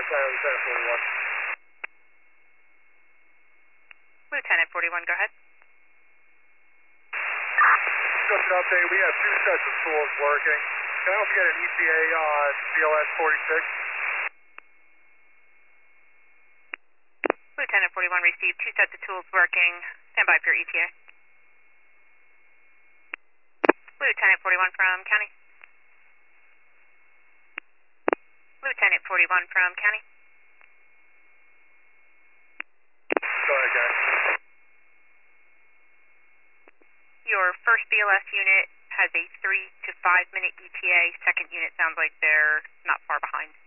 Sorry, Lieutenant 41. Lieutenant 41, go ahead. Just an update, we have 2 sets of tools working. Can I also get an ETA on BLS 46? Lieutenant 41 received 2 sets of tools working. Stand by for your ETA. Lieutenant 41 from County. Lieutenant 41 from County. Go ahead, guys. Your first BLS unit has a 3 to 5 minute ETA. Second unit sounds like they're not far behind.